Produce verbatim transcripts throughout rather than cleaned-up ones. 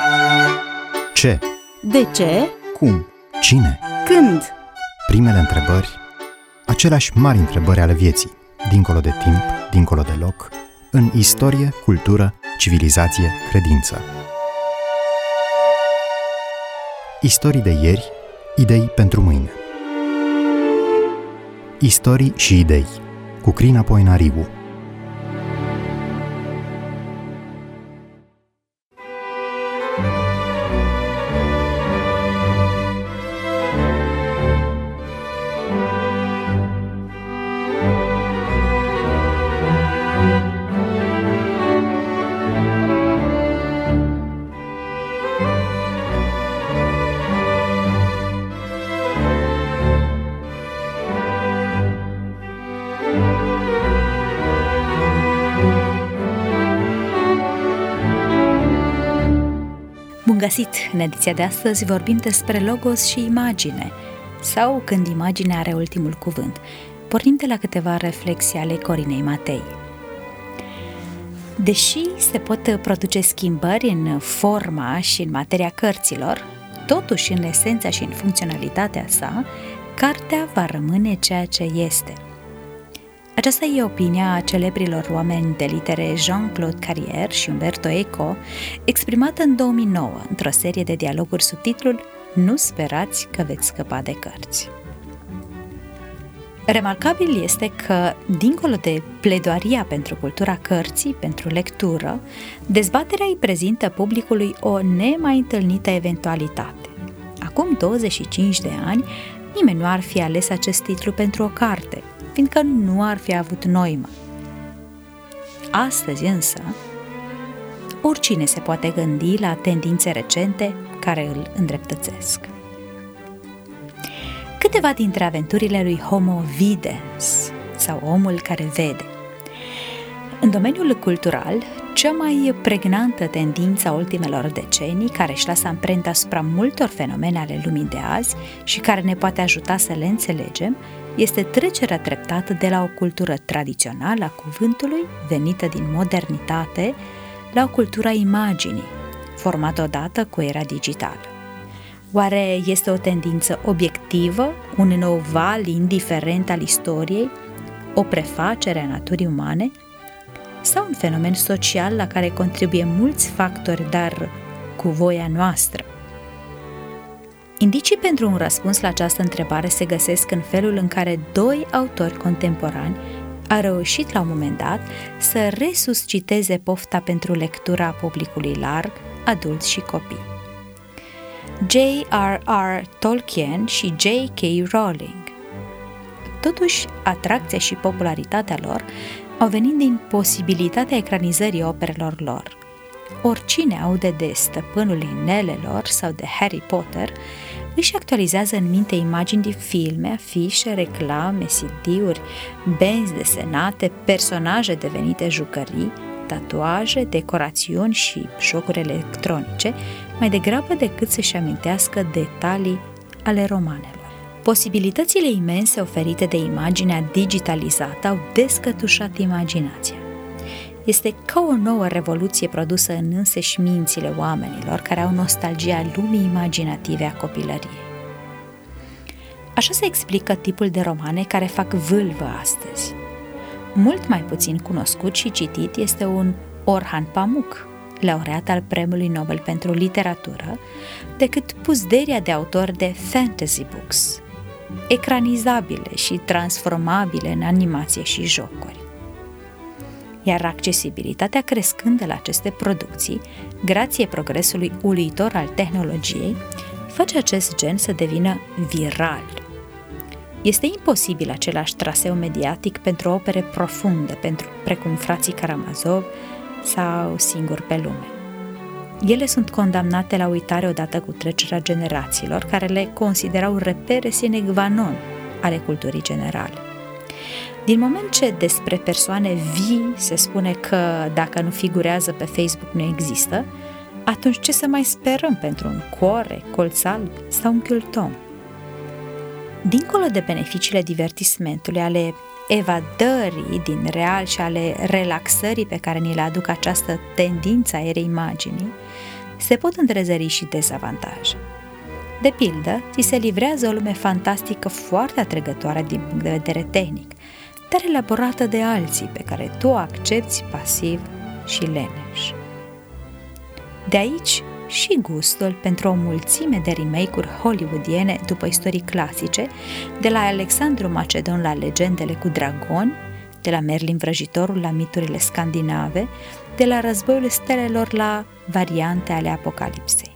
Ce? De ce? Cum? Cine? Când? Primele întrebări, aceleași mari întrebări ale vieții, dincolo de timp, dincolo de loc, în istorie, cultură, civilizație, credință. Istorii de ieri, idei pentru mâine. Istorii și idei, cu Crina Poenariu. Bun găsit! În ediția de astăzi vorbim despre logos și imagine, sau când imaginea are ultimul cuvânt. Pornim de la câteva reflexii ale Corinei Matei. Deși se pot produce schimbări în forma și în materia cărților, totuși în esența și în funcționalitatea sa, cartea va rămâne ceea ce este. Aceasta e opinia celebrilor oameni de litere Jean-Claude Carrière și Umberto Eco, exprimată în două mii nouă într-o serie de dialoguri sub titlul Nu sperați că veți scăpa de cărți. Remarcabil este că, dincolo de pledoaria pentru cultura cărții, pentru lectură, dezbaterea îi prezintă publicului o nemai întâlnită eventualitate. Acum douăzeci și cinci de ani, nimeni nu ar fi ales acest titlu pentru o carte, fiindcă nu ar fi avut noimă. Astăzi însă, oricine se poate gândi la tendințe recente care îl îndreptățesc. Câteva dintre aventurile lui Homo Videns, sau omul care vede. În domeniul cultural, cea mai pregnantă tendință a ultimelor decenii, care își lasă amprenta asupra multor fenomene ale lumii de azi și care ne poate ajuta să le înțelegem, este trecerea treptată de la o cultură tradițională a cuvântului, venită din modernitate, la o cultură a imaginii, formată odată cu era digitală. Oare este o tendință obiectivă, un nou val indiferent al istoriei, o prefacere a naturii umane, sau un fenomen social la care contribuie mulți factori, dar cu voia noastră? Indicii pentru un răspuns la această întrebare se găsesc în felul în care doi autori contemporani au reușit la un moment dat să resusciteze pofta pentru lectura publicului larg, adulți și copii. J R R Tolkien și J K Rowling. Totuși, atracția și popularitatea lor au venit din posibilitatea ecranizării operelor lor. Oricine aude de Stăpânul Inelelor sau de Harry Potter își actualizează în minte imagini din filme, afișe, reclame, C D-uri, benzi desenate, personaje devenite jucării, tatuaje, decorațiuni și jocuri electronice, mai degrabă decât să-și amintească detalii ale romanelor. Posibilitățile imense oferite de imaginea digitalizată au descătușat imaginația. Este ca o nouă revoluție produsă în însăși mințile oamenilor care au nostalgia lumii imaginative a copilăriei. Așa se explică tipul de romane care fac vâlvă astăzi. Mult mai puțin cunoscut și citit este un Orhan Pamuk, laureat al Premiului Nobel pentru literatură, decât puzderia de autor de fantasy books, ecranizabile și transformabile în animație și jocuri. Iar accesibilitatea crescândă la aceste producții, grație progresului uluitor al tehnologiei, face acest gen să devină viral. Este imposibil același traseu mediatic pentru opere profunde, pentru, precum Frații Karamazov sau Singur pe lume. Ele sunt condamnate la uitare odată cu trecerea generațiilor, care le considerau repere sine qua non ale culturii generale. Din moment ce despre persoane vii se spune că dacă nu figurează pe Facebook nu există, atunci ce să mai sperăm pentru un Core, Colț Alb sau un Tom? Dincolo de beneficiile divertismentului, ale evadării din real și ale relaxării pe care ni le aduc această tendință a erei imaginii, se pot întrezări și dezavantaje. De pildă, ți se livrează o lume fantastică foarte atrăgătoare din punct de vedere tehnic, dar elaborată de alții pe care tu o accepți pasiv și leneș. De aici și gustul pentru o mulțime de remake-uri hollywoodiene după istorii clasice, de la Alexandru Macedon la legendele cu dragoni, de la Merlin Vrăjitorul la miturile scandinave, de la Războiul Stelelor la variante ale Apocalipsei.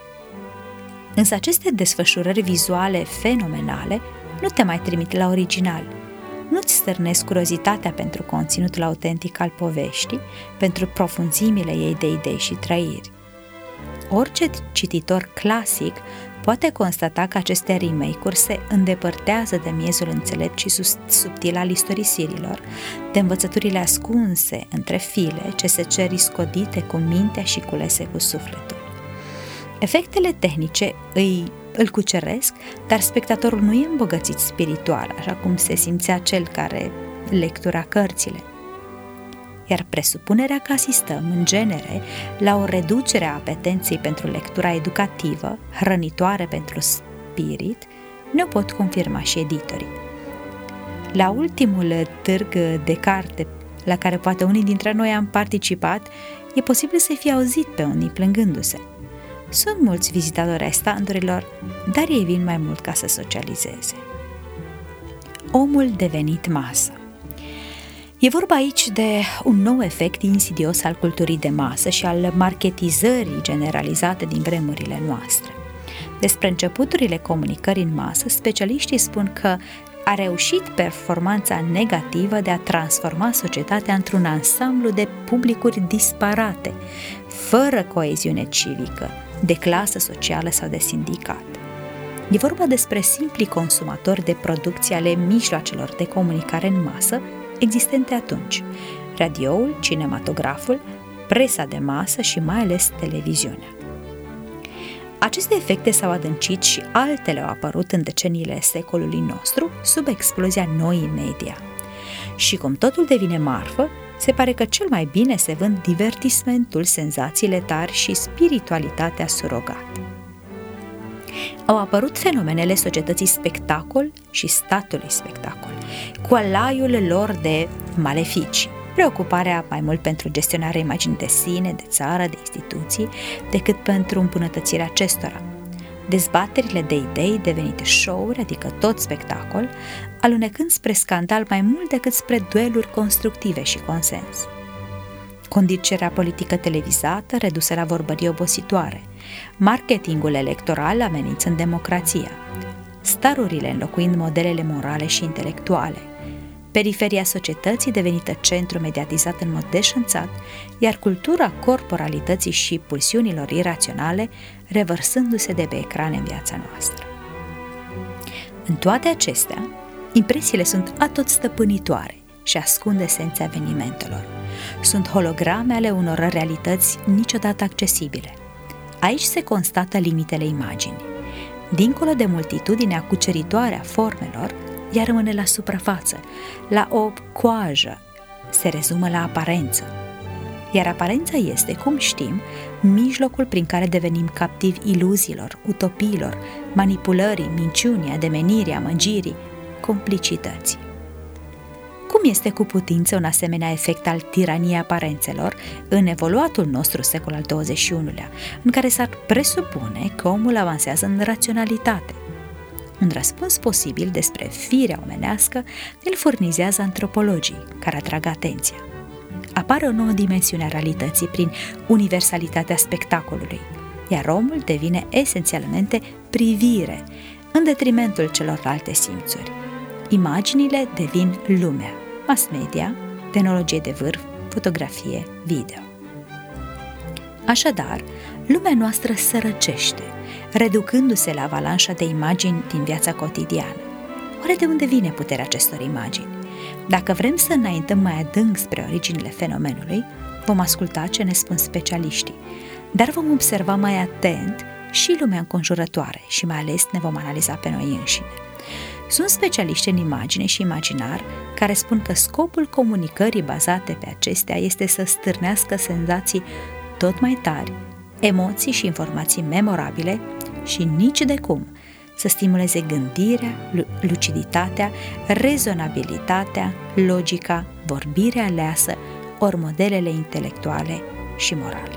Însă aceste desfășurări vizuale fenomenale nu te mai trimit la original, nu-ți stârnesc curiozitatea pentru conținutul autentic al poveștii, pentru profunzimile ei de idei și trăiri. Orice cititor clasic poate constata că aceste remake-uri se îndepărtează de miezul înțelept și subtil al istorisirilor, de învățăturile ascunse între file ce se cer iscodite cu mintea și culese cu sufletul. Efectele tehnice îi, îl cuceresc, dar spectatorul nu e îmbogățit spiritual, așa cum se simțea cel care lectura cărțile. Iar presupunerea că asistăm, în genere, la o reducere a apetenței pentru lectura educativă, hrănitoare pentru spirit, ne-o pot confirma și editorii. La ultimul târg de carte la care poate unii dintre noi am participat, e posibil să fie auzit pe unii plângându-se. Sunt mulți vizitatori ai standurilor, dar ei vin mai mult ca să socializeze. Omul devenit masă. E vorba aici de un nou efect insidios al culturii de masă și al marketizării generalizate din vremurile noastre. Despre începuturile comunicării în masă, specialiștii spun că a reușit performanța negativă de a transforma societatea într-un ansamblu de publicuri disparate, fără coeziune civică, de clasă socială sau de sindicat. E vorba despre simpli consumatori de producție ale mijloacelor de comunicare în masă existente atunci: radioul, cinematograful, presa de masă și mai ales televiziunea. Aceste efecte s-au adâncit și altele au apărut în deceniile secolului nostru sub explozia noii media. Și cum totul devine marfă, se pare că cel mai bine se vând divertismentul, senzațiile tari și spiritualitatea surogat. Au apărut fenomenele societății spectacol și statului spectacol, cu alaiul lor de maleficii, preocuparea mai mult pentru gestionarea imaginii de sine, de țară, de instituții, decât pentru îmbunătățirea acestora. Dezbaterile de idei devenite show-uri, adică tot spectacol, alunecând spre scandal mai mult decât spre dueluri constructive și consens. Conducerea politică televizată redusă la vorbării obositoare, marketingul electoral amenințând democrația, starurile înlocuind modelele morale și intelectuale, periferia societății devenită centru mediatizat în mod deșanțat, iar cultura corporalității și pulsiunilor iraționale revărsându-se de pe ecrane în viața noastră. În toate acestea, impresiile sunt atotstăpânitoare și ascund esența evenimentelor. Sunt holograme ale unor realități niciodată accesibile. Aici se constată limitele imaginii. Dincolo de multitudinea cuceritoare a formelor, ea rămâne la suprafață, la o coajă, se rezumă la aparență. Iar aparența este, cum știm, mijlocul prin care devenim captivi iluziilor, utopiilor, manipulării, minciunii, ademenirii, amăgirii, complicității. Cum este cu putință un asemenea efect al tiraniei aparențelor în evoluatul nostru secol al douăzeci și unulea, în care s-ar presupune că omul avansează în raționalitate? Un răspuns posibil despre firea omenească îl furnizează antropologii, care atrag atenția. Apare o nouă dimensiune a realității prin universalitatea spectacolului, iar omul devine esențialmente privire, în detrimentul celorlalte simțuri. Imaginile devin lumea, mass media, tehnologie de vârf, fotografie, video. Așadar, lumea noastră sărăcește, reducându-se la avalanșa de imagini din viața cotidiană. Oare de unde vine puterea acestor imagini? Dacă vrem să înaintăm mai adânc spre originile fenomenului, vom asculta ce ne spun specialiștii, dar vom observa mai atent și lumea înconjurătoare și mai ales ne vom analiza pe noi înșine. Sunt specialiști în imagine și imaginar care spun că scopul comunicării bazate pe acestea este să stârnească senzații tot mai tari, emoții și informații memorabile și nici de cum să stimuleze gândirea, luciditatea, rezonabilitatea, logica, vorbirea aleasă, ori modelele intelectuale și morale.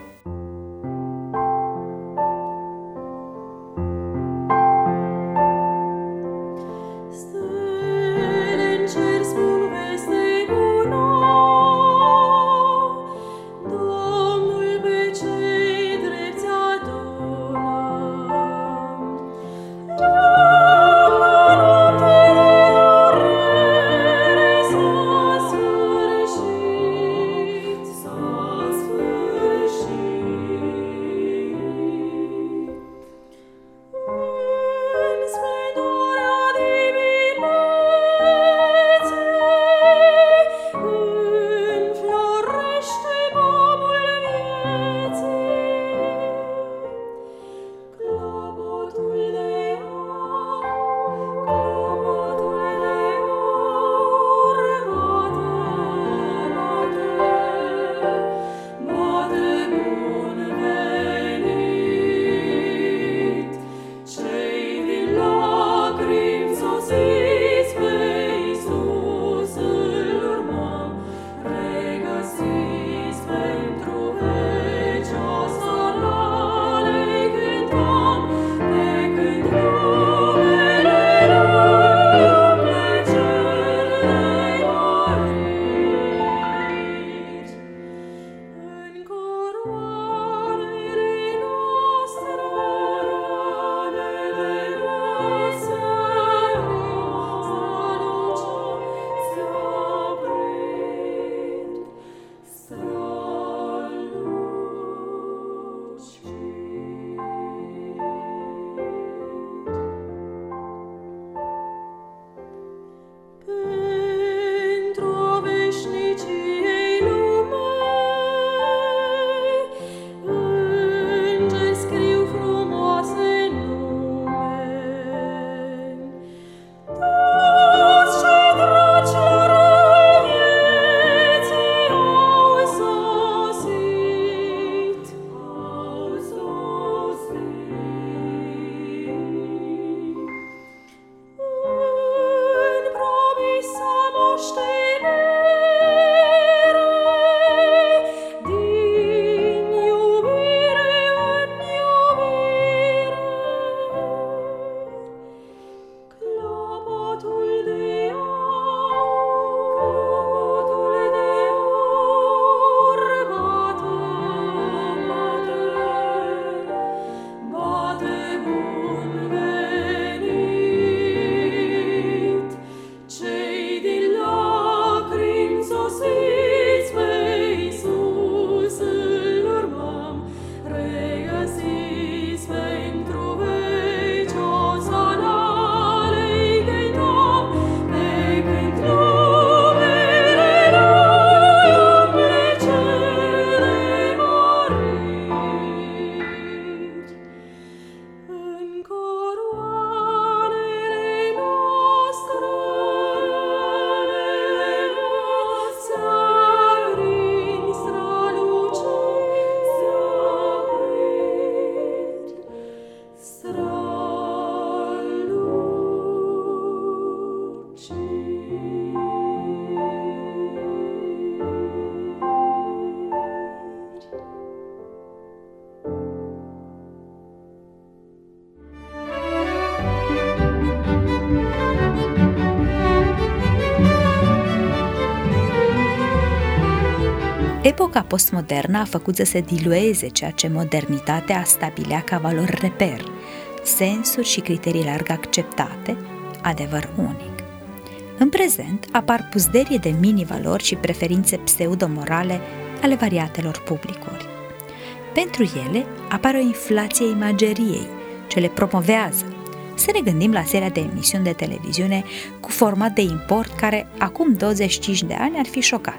Epoca postmodernă a făcut să se dilueze ceea ce modernitatea stabilea ca valori reper, sensuri și criterii larg acceptate, adevăr unic. În prezent apar puzderie de mini-valori și preferințe pseudo-morale ale variatelor publicuri. Pentru ele apare o inflație imageriei, ce le promovează. Să ne gândim la seria de emisiuni de televiziune cu format de import care acum douăzeci și cinci de ani ar fi șocat.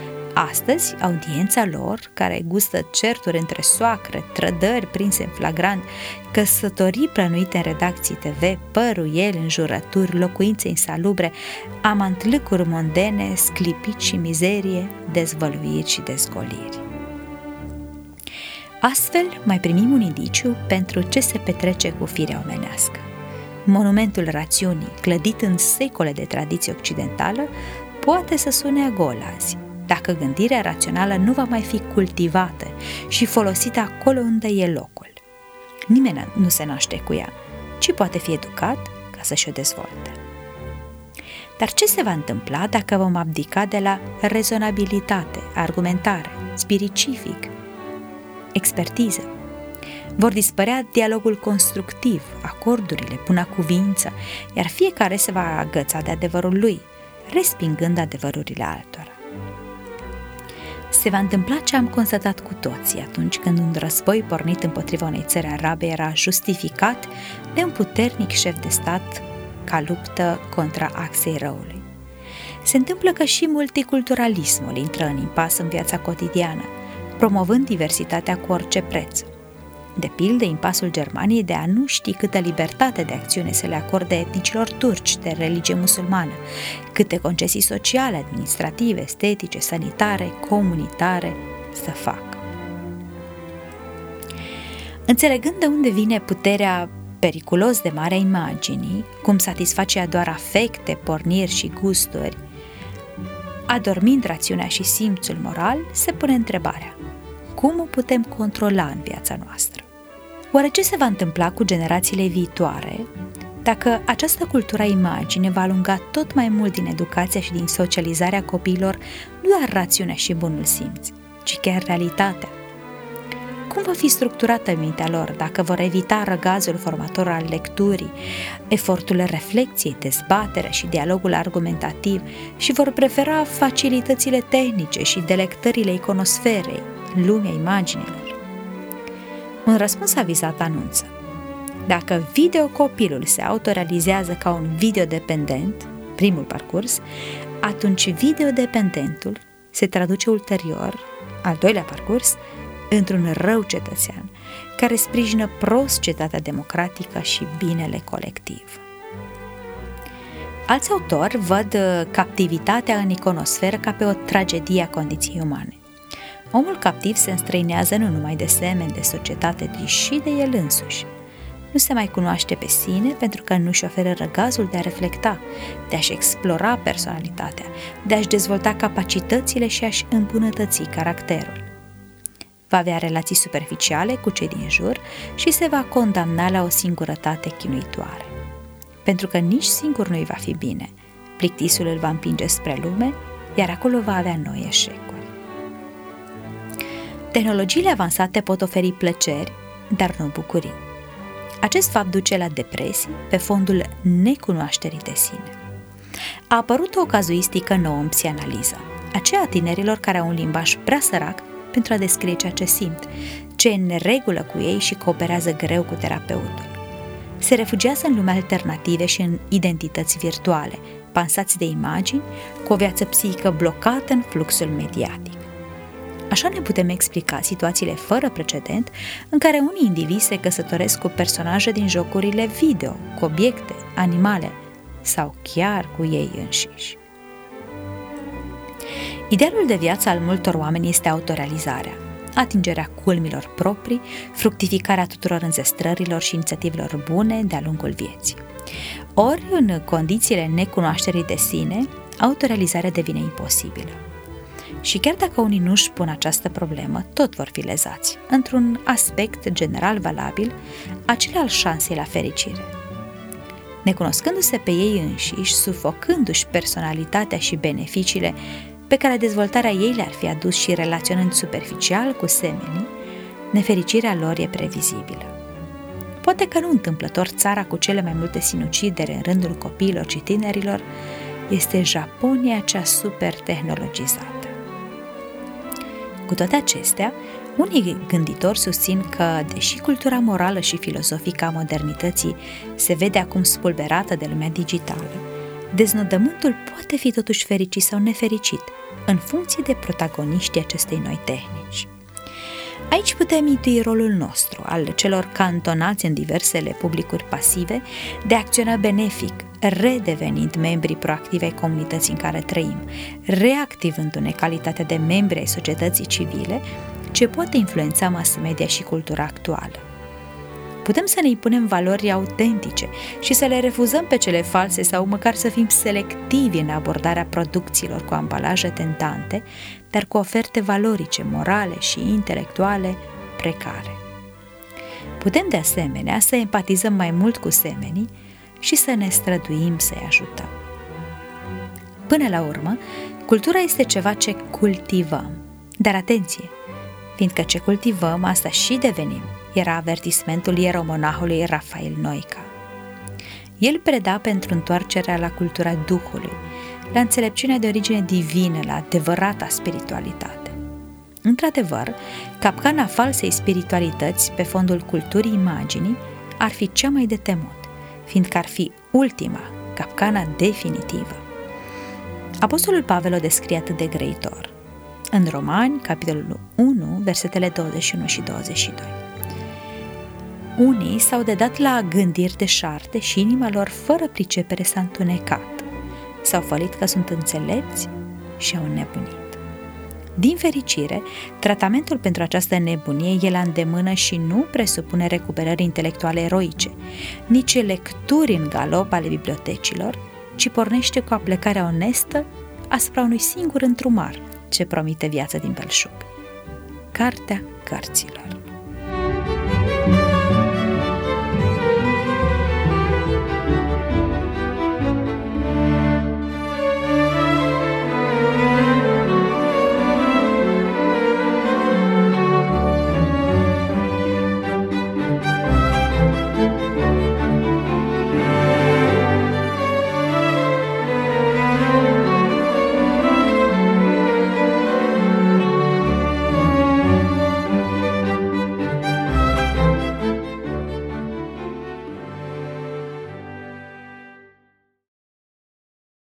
Astăzi, audiența lor, care gustă certuri între soacre, trădări prinse în flagrant, căsătorii plănuite în redacții T V, păruieli, înjurături, locuințe insalubre, amantlâcuri mondene, sclipici și mizerie, dezvăluiri și dezgoliri. Astfel, mai primim un indiciu pentru ce se petrece cu firea omenească. Monumentul rațiunii, clădit în secole de tradiție occidentală, poate să sune gol azi, dacă gândirea rațională nu va mai fi cultivată și folosită acolo unde e locul. Nimeni nu se naște cu ea, ci poate fi educat ca să-și o dezvolte. Dar ce se va întâmpla dacă vom abdica de la rezonabilitate, argumentare, spirit civic, expertiză? Vor dispărea dialogul constructiv, acordurile, buna cuvință, iar fiecare se va agăța de adevărul lui, respingând adevărurile altora. Se va întâmpla ce am constatat cu toții atunci când un război pornit împotriva unei țări arabe era justificat de un puternic șef de stat ca luptă contra axei răului. Se întâmplă că și multiculturalismul intră în impas în viața cotidiană, promovând diversitatea cu orice preț. De pildă, impasul Germaniei de a nu ști câtă libertate de acțiune se le acorde etnicilor turci de religie musulmană, câte concesii sociale, administrative, estetice, sanitare, comunitare să facă. Înțelegând de unde vine puterea periculos de mare a imaginii, cum satisface doar afecte, porniri și gusturi, adormind rațiunea și simțul moral, se pune întrebarea: cum o putem controla în viața noastră? Oare ce se va întâmpla cu generațiile viitoare dacă această cultură a imaginii va alunga tot mai mult din educația și din socializarea copiilor nu doar rațiunea și bunul simț, ci chiar realitatea? Cum va fi structurată mintea lor dacă vor evita răgazul formator al lecturii, efortul reflexiei, dezbaterea și dialogul argumentativ și vor prefera facilitățile tehnice și delectările iconosferei, lumea imaginilor? Un răspuns avizat anunță: dacă videocopilul se autorealizează ca un videodependent, primul parcurs, atunci videodependentul se traduce ulterior, al doilea parcurs, într-un rău cetățean, care sprijină prost cetatea democratică și binele colectiv. Alți autori văd captivitatea în iconosferă ca pe o tragedie a condiției umane. Omul captiv se înstrăinează nu numai de semeni de societate, ci și de el însuși. Nu se mai cunoaște pe sine pentru că nu-și oferă răgazul de a reflecta, de a-și explora personalitatea, de a-și dezvolta capacitățile și a-și îmbunătăți caracterul. Va avea relații superficiale cu cei din jur și se va condamna la o singurătate chinuitoare. Pentru că nici singur nu-i va fi bine, plictisul îl va împinge spre lume, iar acolo va avea noi eșecuri. Tehnologiile avansate pot oferi plăceri, dar nu bucurii. Acest fapt duce la depresii pe fondul necunoașterii de sine. A apărut o cazuistică nouă în psianaliză, aceea a tinerilor care au un limbaj prea sărac pentru a descrie ceea ce simt, ce e în neregulă cu ei și cooperează greu cu terapeutul. Se refugiază în lume alternative și în identități virtuale, pansați de imagini, cu o viață psihică blocată în fluxul mediatic. Așa ne putem explica situațiile fără precedent în care unii indivizi se căsătoresc cu personaje din jocurile video, cu obiecte, animale sau chiar cu ei înșiși. Idealul de viață al multor oameni este autorealizarea, atingerea culmilor proprii, fructificarea tuturor înzestrărilor și inițiativelor bune de-a lungul vieții. Ori, în condițiile necunoașterii de sine, autorealizarea devine imposibilă. Și chiar dacă unii nu își pun această problemă, tot vor fi lezați, într-un aspect general valabil, acela al șansei la fericire. Necunoscându-se pe ei înșiși, sufocându-și personalitatea și beneficiile pe care dezvoltarea ei le-ar fi adus și relaționând superficial cu semenii, nefericirea lor e previzibilă. Poate că nu întâmplător țara cu cele mai multe sinucidere în rândul copiilor și tinerilor este Japonia, cea super-tehnologizată. Cu toate acestea, unii gânditori susțin că, deși cultura morală și filozofică a modernității se vede acum spulberată de lumea digitală, deznodământul poate fi totuși fericit sau nefericit, în funcție de protagoniștii acestei noi tehnici. Aici putem intui rolul nostru, al celor cantonați în diversele publicuri pasive, de a acționa benefic, redevenind membrii proactivi ai comunității în care trăim, reactivându-ne calitatea de membri ai societății civile ce poate influența mass media și cultura actuală. Putem să ne impunem valori autentice și să le refuzăm pe cele false sau măcar să fim selectivi în abordarea producțiilor cu ambalaje tentante, dar cu oferte valorice, morale și intelectuale precare. Putem de asemenea să empatizăm mai mult cu semenii și să ne străduim să-i ajutăm. Până la urmă, cultura este ceva ce cultivăm. Dar atenție, fiindcă ce cultivăm, asta și devenim, era avertismentul ieromonahului Rafael Noica. El preda pentru întoarcerea la cultura Duhului, la înțelepciunea de origine divină, la adevărata spiritualitate. Într-adevăr, capcana falsei spiritualități pe fondul culturii imaginii ar fi cea mai de temut, fiindcă ar fi ultima, capcana definitivă. Apostolul Pavel o descrie atât de grăitor. În Romani, capitolul unu, versetele douăzeci și unu și douăzeci și doi. Unii s-au dedat la gândiri deșarte și inima lor fără pricepere s-a întunecat. S-au fălit că sunt înțelepți și au înnebunit. Din fericire, tratamentul pentru această nebunie e la îndemână și nu presupune recuperări intelectuale eroice, nici lecturi în galop ale bibliotecilor, ci pornește cu aplecarea onestă asupra unui singur întrumar ce promite viață din belșug. Cartea cărților.